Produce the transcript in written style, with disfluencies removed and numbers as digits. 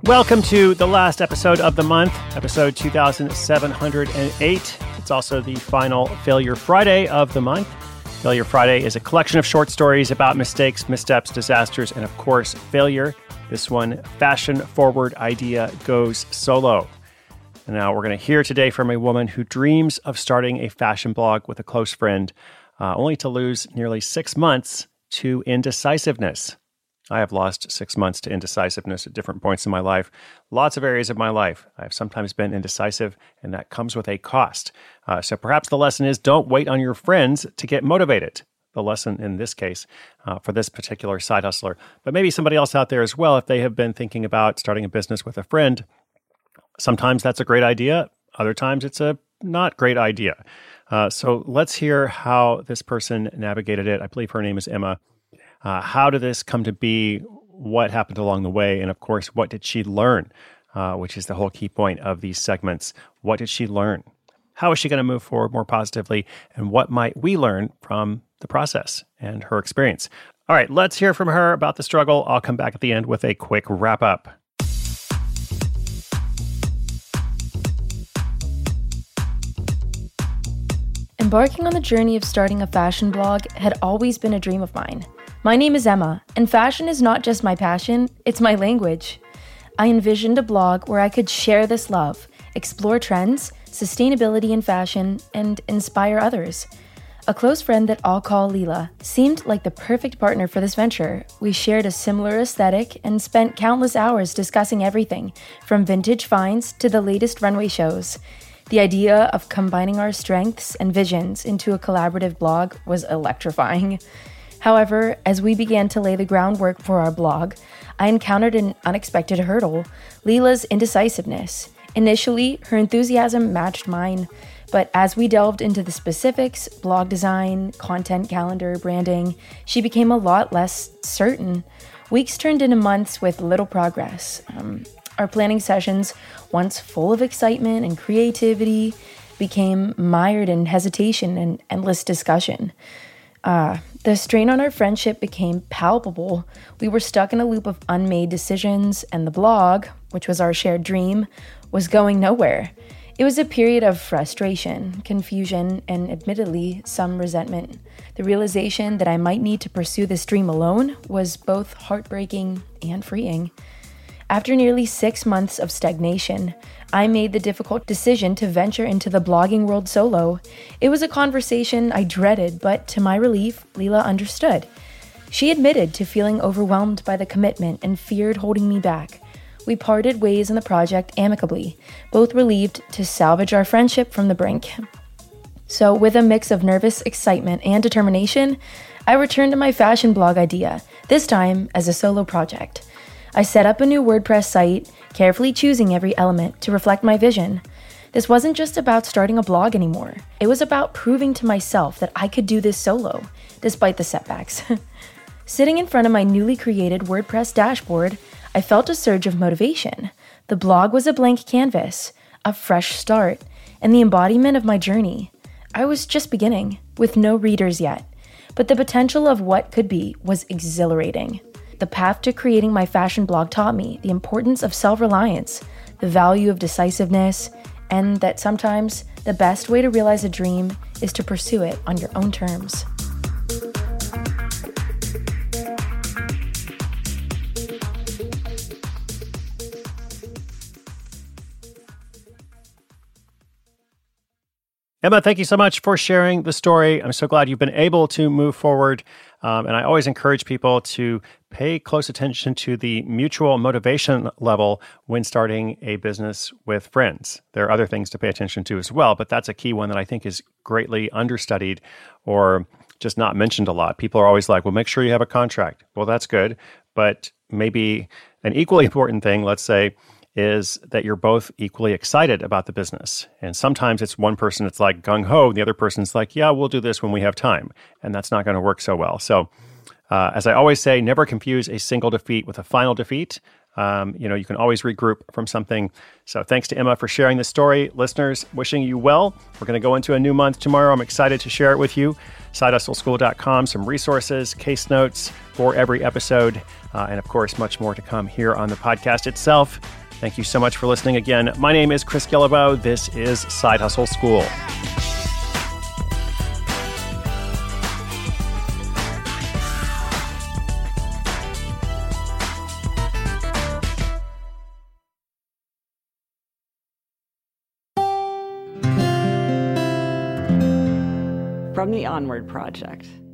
Welcome to the last episode of the month, episode 2708. It's also the final Failure Friday of the month. Failure Friday is a collection of short stories about mistakes, missteps, disasters, and of course, failure. This one, fashion-forward idea goes solo. And now we're going to hear today from a woman who dreams of starting a fashion blog with a close friend, only to lose nearly 6 months to indecisiveness. I have lost 6 months to indecisiveness at different points in my life. Lots of areas of my life. I've sometimes been indecisive, and that comes with a cost. So perhaps the lesson is don't wait on your friends to get motivated. The lesson in this case for this particular side hustler. But maybe somebody else out there as well, if they have been thinking about starting a business with a friend, sometimes that's a great idea. Other times it's a not great idea. So let's hear how this person navigated it. I believe her name is Emma. How did this come to be? What happened along the way? And of course, what did she learn? Which is the whole key point of these segments. What did she learn? How is she going to move forward more positively? And what might we learn from the process and her experience? All right, let's hear from her about the struggle. I'll come back at the end with a quick wrap up. Embarking on the journey of starting a fashion blog had always been a dream of mine. My name is Emma, and fashion is not just my passion, it's my language. I envisioned a blog where I could share this love, explore trends, sustainability in fashion, and inspire others. A close friend that I'll call Leela seemed like the perfect partner for this venture. We shared a similar aesthetic and spent countless hours discussing everything, from vintage finds to the latest runway shows. The idea of combining our strengths and visions into a collaborative blog was electrifying. However, as we began to lay the groundwork for our blog, I encountered an unexpected hurdle: Leela's indecisiveness. Initially, her enthusiasm matched mine, but as we delved into the specifics, blog design, content calendar, branding, she became a lot less certain. Weeks turned into months with little progress. Our planning sessions, once full of excitement and creativity, became mired in hesitation and endless discussion. The strain on our friendship became palpable. We were stuck in a loop of unmade decisions, and the blog, which was our shared dream, was going nowhere. It was a period of frustration, confusion, and admittedly, some resentment. The realization that I might need to pursue this dream alone was both heartbreaking and freeing. After nearly 6 months of stagnation, I made the difficult decision to venture into the blogging world solo. It was a conversation I dreaded, but to my relief, Leela understood. She admitted to feeling overwhelmed by the commitment and feared holding me back. We parted ways in the project amicably, both relieved to salvage our friendship from the brink. So with a mix of nervous excitement and determination, I returned to my fashion blog idea, this time as a solo project. I set up a new WordPress site, carefully choosing every element to reflect my vision. This wasn't just about starting a blog anymore. It was about proving to myself that I could do this solo, despite the setbacks. Sitting in front of my newly created WordPress dashboard, I felt a surge of motivation. The blog was a blank canvas, a fresh start, and the embodiment of my journey. I was just beginning, with no readers yet, but the potential of what could be was exhilarating. The path to creating my fashion blog taught me the importance of self-reliance, the value of decisiveness, and that sometimes the best way to realize a dream is to pursue it on your own terms. Emma, thank you so much for sharing the story. I'm so glad you've been able to move forward. And I always encourage people to pay close attention to the mutual motivation level when starting a business with friends. There are other things to pay attention to as well, but that's a key one that I think is greatly understudied or just not mentioned a lot. People are always like, well, make sure you have a contract. Well, that's good. But maybe an equally important thing, let's say, is that you're both equally excited about the business. And sometimes it's one person that's like gung-ho, and the other person's like, yeah, we'll do this when we have time. And that's not going to work so well. So as I always say, never confuse a single defeat with a final defeat. You can always regroup from something. So thanks to Emma for sharing this story. Listeners, wishing you well. We're going to go into a new month tomorrow. I'm excited to share it with you. SideHustleSchool.com, some resources, case notes for every episode, and of course, much more to come here on the podcast itself. Thank you so much for listening again. My name is Chris Guillebeau. This is Side Hustle School. From the Onward Project.